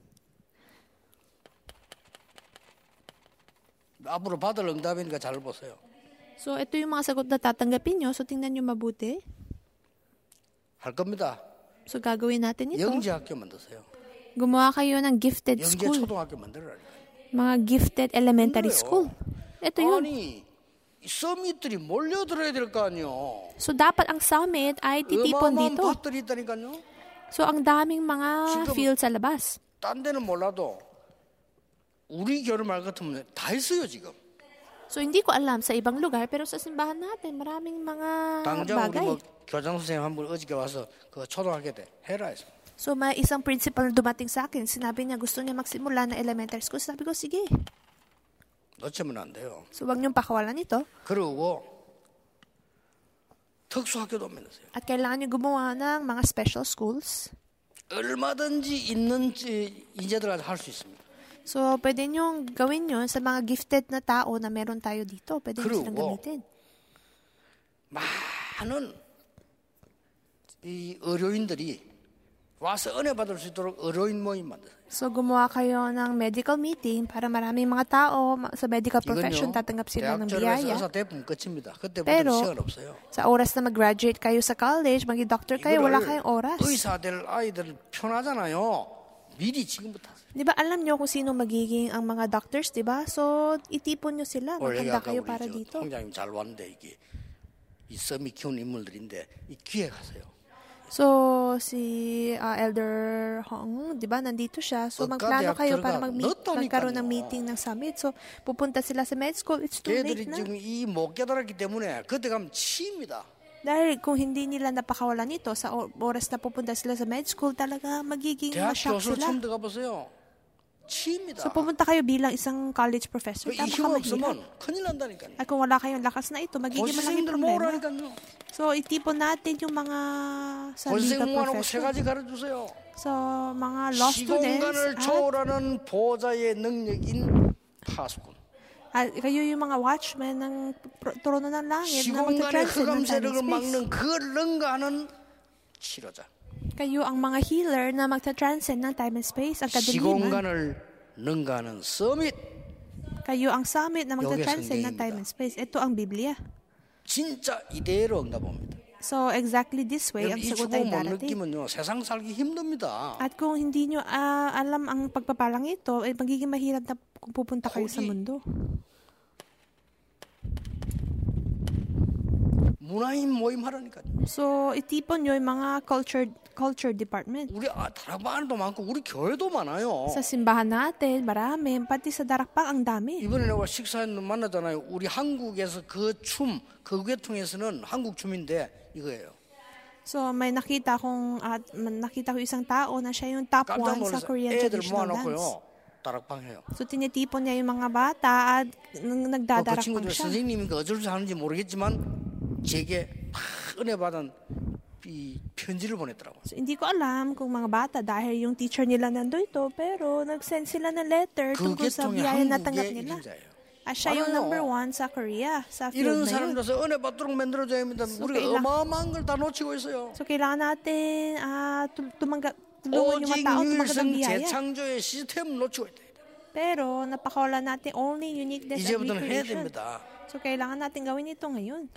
앞으로 받을 응답이니까 잘 보세요. So, ito yung mga sagot na tatanggapin nyo. So, tingnan nyo mabuti. 할 겁니다. So, gagawin natin ito. 영재학교 만드세요. Gumawa kayo ng gifted 영재 school. 초등학교 만들어라. Mga gifted elementary 그래요. school. Ito yun. 아니 이 서밋들이 몰려들어야 될 거 아니요. So, dapat ang summit ay titipon 어마어마한 dito. 밭들이 있다니까요. So, ang daming mga 지금- field sa labas. 딴 데는 몰라도 우리 교회 말 같으면 다 했어요 지금. So, hindi ko alam sa ibang lugar, pero sa simbahan natin, maraming mga 당장 우리 bagay. 뭐 교장 선생님 한 분 어저께 와서 그 초등학교 때 해라 했어. So, may isang principal na dumating sa akin. Sinabi niya, gusto niya magsimula na elementary school. Sabi ko, sige. 놓치면 안 돼요. So, wag niyong pakawalan ito. 그리고 특수학교도 만드세요. At kailangan niyo gumawa ng mga special schools. 얼마든지 있는 인재들 할 수 있습니다. So, pwede niyong gawin yun sa mga gifted na tao na meron tayo dito. Pwede nyo silang 그리고 gamitin. 많은 이 의료인들이 와서 은혜 받을 수 있도록 의료인 모임 만들어요. So, gumawa kayo ng medical meeting para maraming mga tao ma- sa medical profession 이건요, tatanggap sila ng 대학 biyaya. 졸업해서 대부분 끝입니다. 그때부터 Pero, 시간 없어요. sa oras na mag-graduate kayo sa college, maging doctor kayo, wala kayong oras. 의사 될 아이들 편하잖아요. 미리 지금부터 하세요. Di ba alam nyo kung sino magiging ang mga doctors, di ba? So, itipon nyo sila. 원래 Maghanda 아까 kayo 우리 para 저 dito. 통장님 잘 왔는데 이게 이 썸이 키운 인물들인데 이 기획하세요. So, si uh, Elder Hong, di ba, nandito siya. So, magplano kayo para mag-meet, magkaroon ng meeting ng summit. So, pupunta sila sa med school. It's too late 걔들이 na. 지금 이 못 깨달았기 때문에 그때 가면 치입니다. Dahil kung hindi nila napakawalan nito, sa oras na pupunta sila sa med school, talaga magiging 대학 ma-shock 교수로 sila. 처음 들어가 보세요. 치입니다. So, pumunta kayo bilang isang college professor. 이 힘 Napakamahirap. 없으면 큰일 난다니까요. At kung wala kayong lakas na ito, magiging malaking 고시생들 problema. 모으라니까요. So, itipon natin yung mga sa 고시생 legal 모아놓고 세 profession. 가지 가르쳐주세요. So, mga law students 시공간을 at, 초월하는 보호자의 능력인 파수꾼. at kayo yung mga watchmen ng pro- trono ng langit na 시공간의 magta-transcend ng 흑암 time 세력을 and space. 막는 그걸 능가하는 치료자. Kayo ang mga healer na magta-transcend ng time and space, ang kadiliman. 시공간을 능가하는 서밋. Kayo ang summit na magta-transcend ng 성경입니다. time and space. Ito ang Biblia. 진짜 이대로 응답합니다. So, exactly this way ang 이 sagot 축복 ay 못 darating. 느끼면요 세상 살기 힘듭니다. At kung hindi nyo ah, alam ang pagpapalang ito, eh, magiging mahirap na kung pupunta kayo sa 거기 mundo. 문화인 모임 하라니까요. So, itipon nyo yung mga culture culture department. 우리 아, 다락방도 많고 우리 교회도 많아요. Sa simbahan natin, marami. Pati sa darakpang, ang dami. 이번에 내가 식사했는데 만나잖아요. 우리 한국에서 그 춤, 그 계통에서는 한국 춤인데 이거예요. So, may nakita kong, at nakita ko isang tao na siya yung top 깜짝 one sa 놀라서 Korean 애들 traditional dance. 모아놓고요. 다락방 해요. So, tinitipon niya yung mga bata at nang 그 nagdadarakpang 친구들 siya. 선생님이 그 어쩔 줄 아는지 모르겠지만 제게 막 은혜 받은 이 편지를 보냈더라고요. So, hindi ko alam kung mga bata dahil yung teacher nila nandito, pero nag-send sila ng letter 그 tungkol sa 계통이 biyaya na tanggap 한국의 nila. 이긴자예요. At siya yung 알아요. number one sa Korea, sa 이런 field na yun. 사람들에서 은혜 받도록 만들어줘야 합니다. 우리가 그ailang- 어마어마한 걸 다 놓치고 있어요. So, kailangan natin ah, tum- tumanggap, tulungan yung 오직 mga tao tumanggap ng 유일성 biyaya. 재창조의 시스템을 놓치고 있다. Pero, napakawalan natin only uniqueness and 이제부터는 해야 recreation. 됩니다. So, kailangan natin gawin ito ngayon.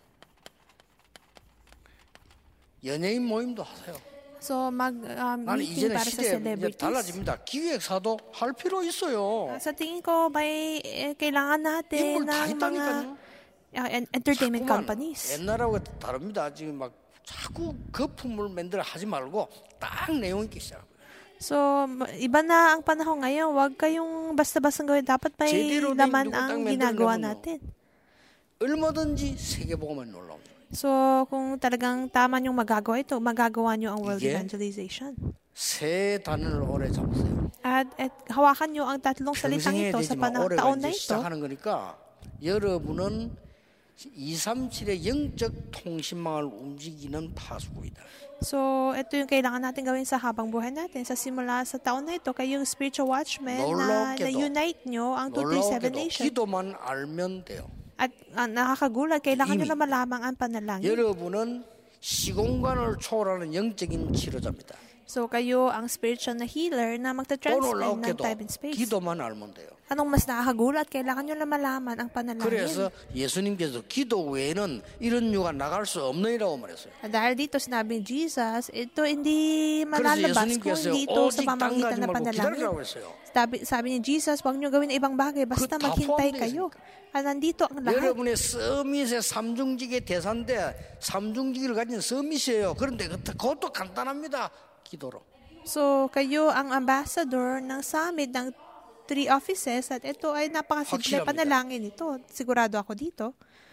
연예인 모임도 하세요. So, mag uh, 나는 meeting 이제는 para sa 시대 이제 celebrities. 달라집니다. 기획사도 할 필요 있어요. Ah, sa tingin ko, may eh, kailangan natin 인물 다 ng mga 있다니까요. ah, en- entertainment 자꾸만 companies. 옛날하고 다릅니다. 지금 막 자꾸 거품을 만들어 하지 말고 딱 내용 있게 시작하고요. So, ma- iba na ang panahon ngayon. Huwag kayong basta-basta gawin. Dapat may 제대로 된 laman 누구 ang 딱 ginagawa 만들어내면요. natin. 얼마든지 세계복음에 놀라옵니다. So, kung talagang tama yung magagawa ito, magagawa nyo ang world 이게 evangelization. 세 단어를 오래 잡으세요. At, at hawakan nyo ang tatlong salitang 평생 해야 ito sa 되지만 pana- 올해가 taon 이제 na ito. 시작하는 거니까 여러분은 이삼칠의 영적 통신망을 움직이는 파수꾼이다. So, ito yung kailangan natin gawin sa habang buhay natin. Sa simula sa taon na ito, kayong spiritual watchmen na, 놀랍게도, na unite nyo ang two three seven 놀라우게도 nation. 기도만 알면 돼요. At uh, nakakagulat, kailangan 이미. nyo na malamang ang panalangin. 여러분은 시공간을 초월하는 영적인 치료자입니다. So, kayo ang spiritual na healer na 또 magta-transcend ng 놀랍게도 time and space. 기도만 알면 돼요. Anong mas nakakagulat? Kailangan nyo na malaman ang panalangin. 그래서 예수님께서 기도 외에는 이런 유가 나갈 수 없느니라고 말했어요. At dahil dito sinabing Jesus, ito hindi 그래서 malalabas kung 예수님께서 dito sa 오직 땅 pamamagitan 가지 ng 말고 panalangin. 기다리라고 했어요. Sabi, sabi ni Jesus, huwag nyo gawin na ibang bagay, basta 그 다 maghintay 포함되어 kayo. At nandito ang lahat. 여러분의 서밋의 삼중직의 대사인데 삼중직을 가진 서밋이에요. 그런데 그것도 간단합니다. 기도로. So, kayo ang ambassador ng summit ng three offices at ito ay napakasimple 확실합니다. panalangin ito. Sigurado ako dito.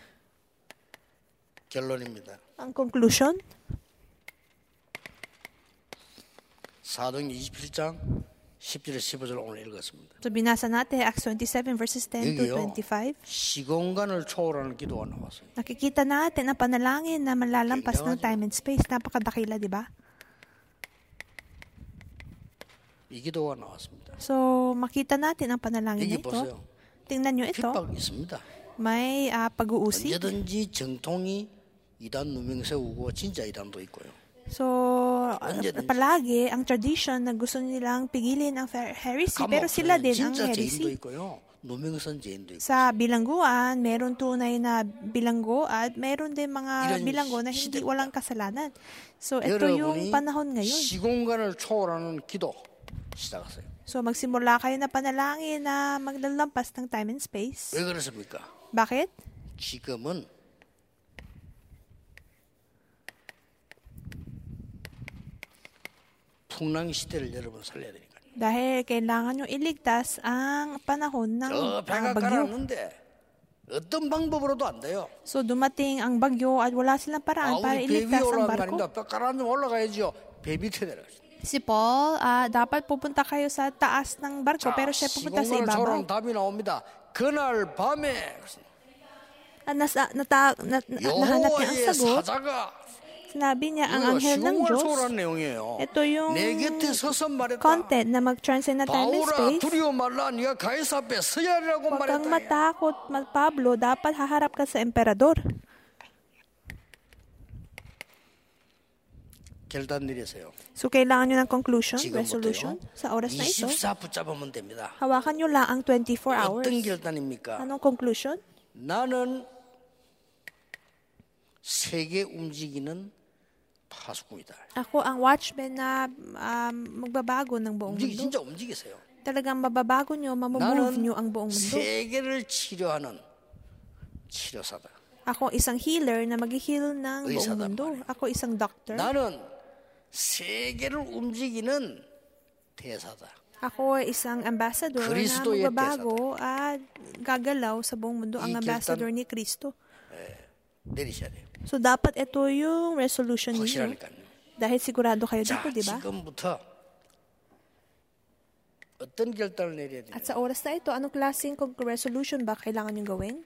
결론입니다. Ang conclusion, 사도행전 이십칠 장 십 절에 십오 절 오늘 읽었습니다. so binasa natin Acts twenty-seven verses ten to 여기요 twenty-five. 시공간을 초월하는 기도가 나왔어요. Nakikita natin ang panalangin na malalampas ng time and space. Napakadakila, di ba? 이 기도가 나왔습니다. So, makita natin ang panalangin na 여기 ito. 보세요. Tingnan nyo ito. 핍박이 있습니다. May uh, pag-uusig. 언제든지 정통이 이단 누명 세우고 진짜 이단도 있고요. So, uh, palagi, ang tradition na gusto nilang pigilin ang heresy, pero sila din ang 진짜 heresy. 죄인도 있고요. 누명선 죄인도 있고. Sa bilangguan, meron tunay na bilanggo at meron din mga bilanggo na hindi 시대입니다. walang kasalanan. So, ito yung panahon ngayon. 시공간을 초월하는 기도 시작하세요. So, magsimula kayo na panalangin na maglalampas ng time and space. 왜 그렇습니까? Bakit? 지금은 풍랑 시대를 여러분 살려야 되니까. Dahil kailangan nyo iligtas ang panahon ng 저 uh, 배가 bagyo. 가라앉는데 어떤 방법으로도 안 돼요. So, dumating ang bagyo at wala silang 아, paraan para 우리 배 위에 iligtas ang 올라가는 거 barko. 아닙니다. 배 가라앉으면 올라가야죠. 배 밑에 내려가죠. Si Paul, ah, dapat pupunta kayo sa taas ng barko, pero siya pupunta sa 시공간을 ibabaw. 초월하는 답이 나옵니다. 그날 밤에 At nasa, nata, na, na, nahanap niya ang 여호와의 sagot. 사자가 Sinabi niya ang 이거 anghel ng 시공을 Diyos. 초월한 내용이에요. Ito yung 내 곁에 서서 말했다. content na mag-transcend na time and 바울아 space. 두려워 말라. 네가 가이사 앞에 서야 하라고 Huwag kang 말했다. matakot, Ma- Pablo, dapat haharap ka sa emperador. 결단 내리세요. So, kailangan nyo ng conclusion, 지금부터요. resolution, sa oras na ito. 이십사 붙잡으면 됩니다. Hawakan nyo lang ang twenty-four hours. 어떤 결단입니까? Anong conclusion? 나는 세계 움직이는 파수꾼이다. Ako ang watchman na um, magbabago ng buong 움직이 mundo. 진짜 움직이세요. Talagang mababago nyo, mamamove 나는 nyo ang buong mundo. 세계를 치료하는 치료사다. Ako isang healer na mag-heal ng buong 의사단 mundo. Ako isang doctor. 나는 세계를 움직이는 대사다. Ako ay isang ambassador na 그리스도의 magbabago at gagalaw sa buong mundo. Ang 이 ambassador ni Kristo. 내리셔야 돼요. So, dapat ito yung resolution ninyo. 확실하니까요. Dahil sigurado kayo 자, dito, di ba? 지금부터 어떤 결단을 내려야 돼요? At sa oras na ito, anong klaseng kong resolution ba kailangan nyo gawin?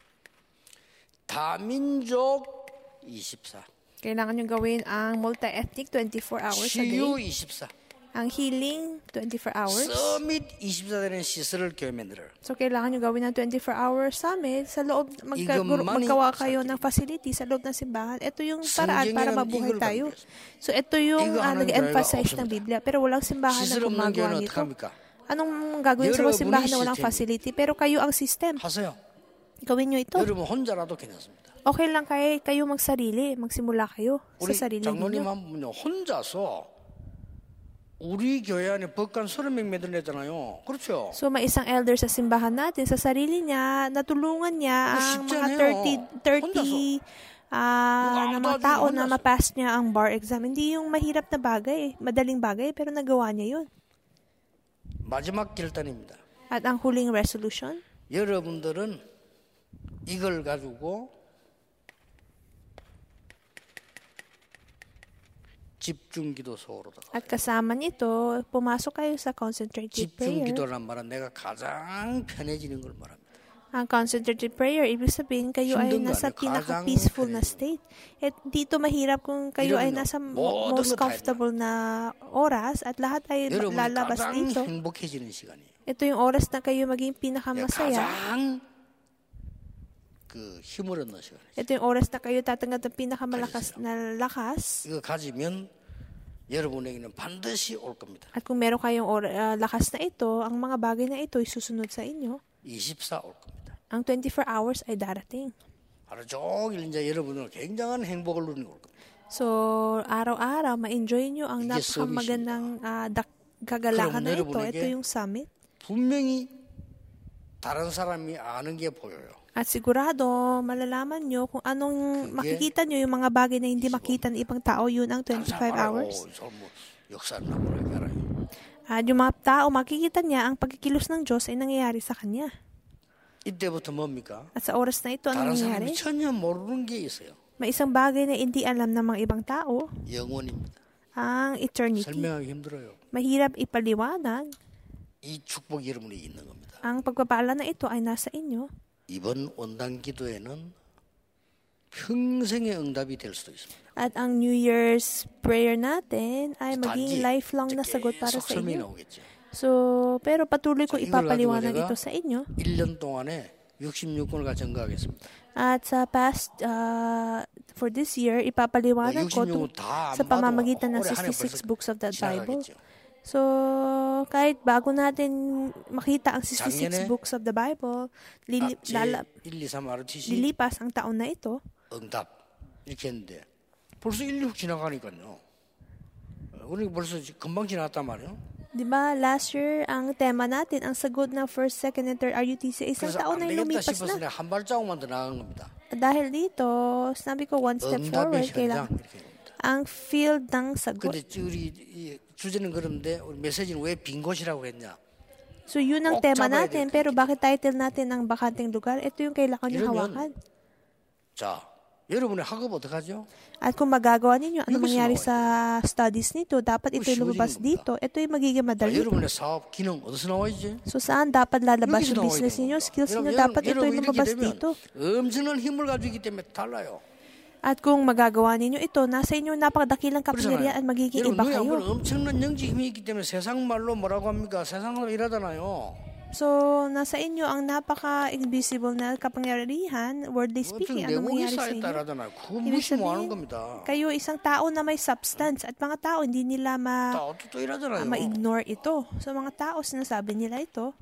다민족 이십사, Kailangan nyo gawin ang multi-ethnic twenty-four hours a 치유 day. 이십사, Ang healing twenty-four hours. 서밋 이십사 되는 시설을 교회 만들어요. So, kailangan nyo gawin ng twenty-four hour summit sa loob, magka, 이것만이 magkawa kayo ng facility sa loob ng simbahan. Ito yung paraan para 성경에는 mabuhay 이걸 tayo. 가르쳐요. So, ito yung 이거 uh, 하는 nag-emphasize 교회가 ng Biblia. Pero walang simbahan na 시설 없는 gumagawa 교회는 nito. 어떡합니까? Anong gagawin sa mga 여러분이 simbahan na walang 시스템이- facility? Pero kayo ang system. 하세요. Gawin nyo ito. 여러분 혼자라도 괜찮습니다. Okay lang kayo, kayo magsarili. Magsimula kayo 우리 sa sarili 장로님 ninyo. 한 분요 혼자서 우리 교회 안에 법관 서른 명 만들어냈잖아요. 그렇죠? So, may isang elder sa simbahan natin. Sa sarili niya, natulungan niya 이거 ang 쉽지 mga 않아요. thirty, thirty ah, 이거 na mga 아무도 tao 하지, na 혼자서. mapass niya ang bar exam. Hindi yung mahirap na bagay, madaling bagay, pero nagawa niya yun. 마지막 결단입니다. At ang huling resolution, 여러분들은 이걸 가지고 집중기도 속으로다가 at kasama nito, pumasok kayo sa concentrated prayer. 집중기도란 말은 내가 가장 편해지는 걸 말합니다. Ang concentrated prayer, ibig sabihin kayo ay 힘든 거 nasa 아니에요. pinaka-peaceful 가장 na state. At dito mahirap kung kayo ay 이러면요, nasa 모든 most 거다 comfortable na oras at lahat ay 여러분 lalabas 가장 dito. 행복해지는 시간이에요. Ito yung oras na kayo maging pinakamasaya. 가장 그 힘을 얻는 시간이에요. Ito yung oras na kayo tatanggap ng pinakamalakas na lakas. 이거 가지면 여러분에게는 반드시 올 겁니다. At kung meron kayong or, uh, lakas na ito, ang mga bagay na ito ay susunod sa inyo. 이십사 올 겁니다. Ang twenty-four hours ay darating. 하루 종일 이제 여러분은 굉장한 행복을 누리는 올 겁니다. So, araw-araw, ma-enjoy nyo ang 이게 napakamagandang uh, dak- kagalakan na ito. 여러분에게 Ito yung summit. 분명히 다른 사람이 아는 게 보여요. At sigurado, malalaman nyo kung anong 그게 makikita nyo yung mga bagay na hindi makita ng ibang tao, yun ang 다른 twenty-five 사람 hours. 알아요. 저 뭐 역사를 나보라게 알아요. At yung mga tao, makikita niya ang pagkikilos ng Diyos ay nangyayari sa kanya. 이때부터 뭡니까? At sa oras na ito, 다른 ano 사람이 nangyayari? 전혀 모르는 게 있어요. May isang bagay na hindi alam ng mga ibang tao, 영원입니다. ang eternity. 설명하기 힘들어요. Mahirap ipaliwanag. 이 축복이 여러분에 있는 겁니다. Ang pagpapala na ito ay nasa inyo. 이번 원단 기도에는 평생의 응답이 될 수도 있습니다. At ang New Year's prayer natin ay maging lifelong na sagot para sa inyo. So, pero patuloy ko ipapaliwanag ito sa inyo. 일 년 동안에 육십육 권을 증거하겠습니다. At sa past, uh, for this year, ipapaliwanag ko tung, sa pamamagitan ng sixty-six books of the Bible. So, kahit bago natin makita ang sixty-six books of the Bible, lili, lala, lilipas ang taon na ito. 응답 이렇게 했는데 벌써 일 년 지나가니까요. 우리 벌써 금방 지났단 말이에요. Di ba, last year, ang tema natin, ang sagot ng first, second, and third R U T C, isang taon na lumipas na. 한 발자국만 더 나간 겁니다. Dahil dito, sinabi ko, one step forward, kailangan ang field ng sagot. 근데 우리 주제는 그런데 우리 메시지는 왜 빈 곳이라고 했냐? So, yun ang tema natin, pero bakit title natin ang bakanting lugar? Ito yung kailangan nyo hawakan. 자, 여러분의 학업 어떡하죠? At kung magagawa ninyo, ano mangyari sa studies nito, dapat ito'y lumabas dito. Ito'y magiging madali. 여러분의 사업 기능 어디서 나와야지? So saan dapat lalabas yung business ninyo, skills ninyo, dapat ito'y lumabas dito. 엄청난 힘을 가지고 있기 때문에 달라요. At kung magagawa ninyo ito, nasa inyo napakadakilang kapangyarihan at magiging iba kayo. 엄청난 영적 힘이 있기 때문에 세상 말로 뭐라고 합니까? 세상으로 일하잖아요. So, nasa inyo ang napaka-invisible na kapangyarihan, worldly speaking, ano mangyari sa inyo? Ibig sabihin, kayo isang tao na may substance at mga tao hindi nila ma, ma-ignore ito. So, mga tao, sinasabi nila ito.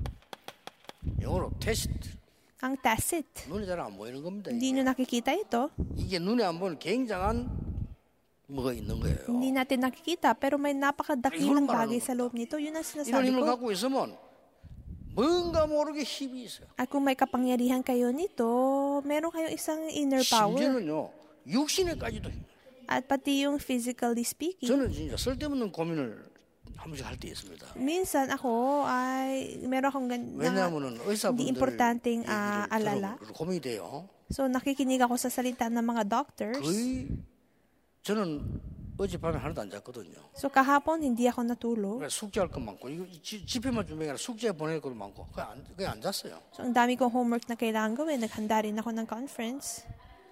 영어로 test. Ang tacit. 눈에 잘 안 보이는 겁니다. Hindi nyo nakikita ito. 이게 눈에 안 보이는 굉장한 뭐가 있는 거예요. Hindi natin nakikita, pero may napakadakilang bagay sa loob nito. Yun ang sinasabi 이런 힘을 ko. 갖고 있으면 뭔가 모르게 힘이 있어요. At kung may kapangyarihan kayo nito, meron kayong isang inner power. 심지어는요, 육신에까지도. At pati yung physically speaking. 저는 진짜 쓸데없는 고민을 한 번씩 할 때 있습니다. Minsan ako ay meron akong gan- na, hindi importanteng uh, alala. 고민이 돼요. So nakikinig ako sa salita ng mga doctors. 거의 저는 어젯밤에 하나도 안 잤거든요. So kahapon hindi ako natulog. 숙제할 것 많고 이거 집회만 준비해라 숙제 보낼 것도 많고 그냥 안, 그냥 안 잤어요. So ang dami kong homework na kailangan gawin. Naghanda rin ako ng conference.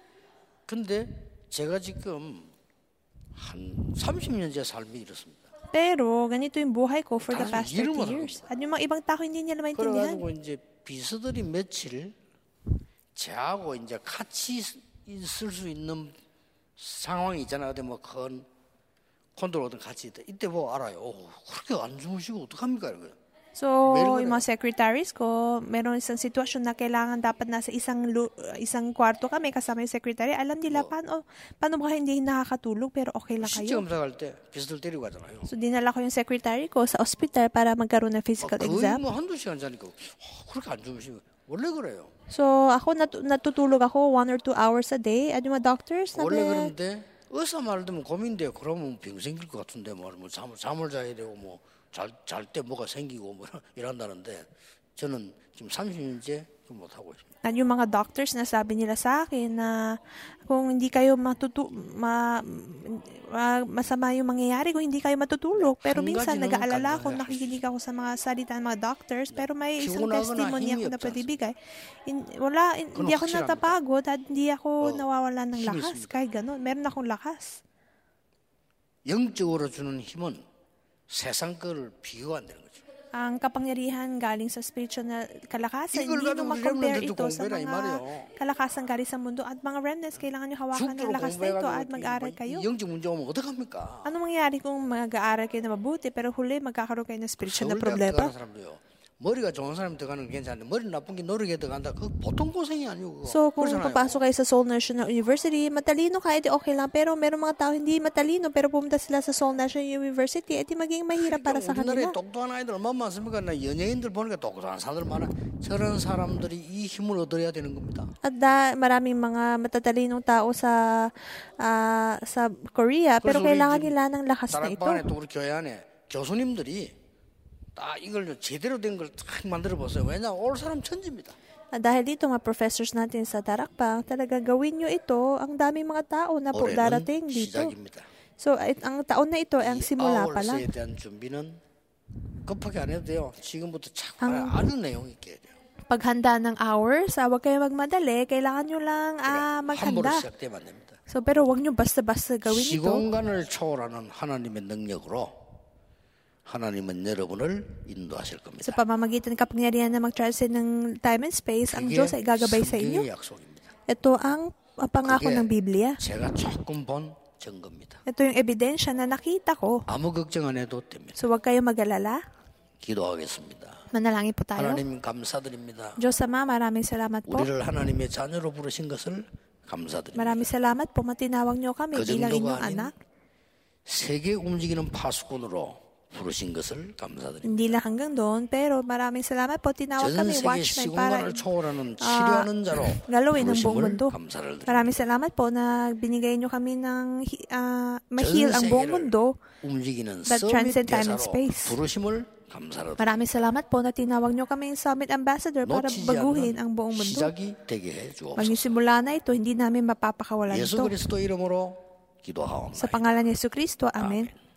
근데 제가 지금 한 삼십 년째 삶이 이렇습니다. Pero ganito yung buhay ko for the past thirty years. At yung mga ibang tao hindi nila maintindihan. 그래가지고 이제 비서들이 며칠 저하고 이제 같이 있을 수 있는 상황이 있잖아요. 어디 뭐 큰 콘도로 어떤 같이 있다. 이때 보고 알아요. 오, 그렇게 안 주무시고 어떡합니까? 이러고요. So, yung mga secretaries ko, meron isang sitwasyon na kailangan dapat nasa isang lu- isang kwarto kami kasama yung secretary. Alam nila 뭐, paano, paano ba hindi nakakatulog pero okay lang 실제 kayo. 검사할 때 비서들 데리고 가잖아요. So, dinala ko yung secretary ko sa ospital para magkaroon ng physical 아, 거의 exam. 뭐 한두 시간 자니까 어, 그렇게 안 주무시고 원래 그래요. So, ako nat- natutulog ako one or two hours a day. At yung mga doctors, 원래 sabi, 그런데 의사 말 듣면 고민돼요. 그러면 병 생길 것 같은데 뭐, 뭐 잠, 잠을 자야 되고 뭐 잘 잘 때 뭐가 생기고 뭐 이런다는데 저는 지금 삼십 년째 못 하고 있습니다. at yung mga doctors na sabi nila sa akin na kung hindi kayo matutu ma, ma, masama yung mangyayari kung hindi kayo matutulog. Pero minsan nag-aalala ako, nakikinig ako sa mga salita ng mga doctors, pero may isang testimony ako na pwede bigay. In, wala, in, hindi ako natapagod at hindi ako nawawala ng lakas. Kahit ganun, meron akong lakas. 영적으로 주는 힘은 세상 거를 비교가 안 되는 거죠. Ang kapangyarihan galing sa spiritual na kalakasan, 이걸 hindi 가지고 mo 우리 ma-compare remnant들도 ito sa 공부해라 이 mga 말이에요. kalakasan galing sa mundo. At mga remnants, kailangan nyo hawakan ng 죽도록 lakas na ito at 공부해가지고 mag-aaral 이- kayo. 이 영적 문제 오면 어떡합니까? Ano mangyayari kung mag-aaral kayo na mabuti pero huli magkakaroon kayo ng spiritual na 서울대학 problema? 들어가는 사람도요. 머리가 좋은 사람이 들어가는 건 괜찮은데 머리 나쁜 게 노력에 들어간다. 그거 보통 고생이 아니고 그거. So, kung 그렇잖아요. papasok kayo sa Seoul National University, matalino ka, edi okay lang. Pero meron mga tao hindi matalino, pero pumunta sila sa Seoul National University, edi maging mahirap para sa 우리나라에 kanila. 똑똑한 아이들 얼마나 많습니까? 나 연예인들 보니까 똑똑한 사람들 많아. 저런 사람들이 이 힘을 얻어야 되는 겁니다. At da, maraming mga matatalinong tao sa ah, sa Korea, pero 그래서 우리 kailangan 지금 nila ng lakas na ito. 다락방에 또 우리 교회 안에 교수님들이 딱 이걸 제대로 된 걸 딱 만들어 보세요. 왜냐 올 사람 천지입니다. At dahil dito, mga professors natin sa Darakpang, talaga gawin nyo ito, ang daming mga tao na po 올해는 darating dito. 시작입니다. So, it, ang taon na ito ay ang simula pa lang. 아울스에 대한 준비는 급하게 안 해도 돼요. 지금부터 자꾸 아는 내용 있게 해야 돼요. paghanda ng hours, ah, huwag kayo magmadali. Kailangan nyo lang ah, 함부로 maghanda. 시작되면 안 됩니다. So, pero huwag nyo basta-basta gawin ito. 시공간을 초월하는 하나님의 능력으로 하나님은 여러분을 인도하실 겁니다. Sa pamamagitan ng kapangyarihan na mag-transcend ng time and space, ang Diyos ay gagabay sa inyo. 성경의 약속입니다. Ito ang pangako ng Biblia. 제가 조금 본 증거입니다. Ito yung ebidensya na nakita ko. 아무 걱정 안 해도 됩니다. So, huwag kayo mag-alala. 기도하겠습니다. Manalangin po tayo. 하나님 감사드립니다. Diyos Ama, maraming salamat po. 우리를 하나님의 자녀로 부르신 것을 감사드립니다. Maraming salamat po. Matinawag niyo kami 그 bilang 정도가 inyong 아닌 anak. 세계 움직이는 파수꾼으로 부르신 것을 감사드립니다. Hindi lang hanggang doon, pero maraming salamat po. Tinawag 전 kami 세계 watchman para 시공간을 초월하는 치료하는 자로 galawin ang buong 부르심을 mundo. 감사를 드립니다. Maraming salamat po na binigay niyo kami ng uh, 전 ma-heal ang buong 세계를 mundo. 움직이는 that 서밋 transcend time and 대사로 space. 부르심을 감사를 드립니다. Maraming salamat po na tinawag niyo kami Summit Ambassador para 놓치지 baguhin 않는 ang buong mundo. 시작이 되게 해 주옵소서. Magsimula na ito, hindi namin mapapakawalan 예수 ito. 그리스도 이름으로 Sa 기도하옵나이다. pangalan ni Jesu Kristo, Amen.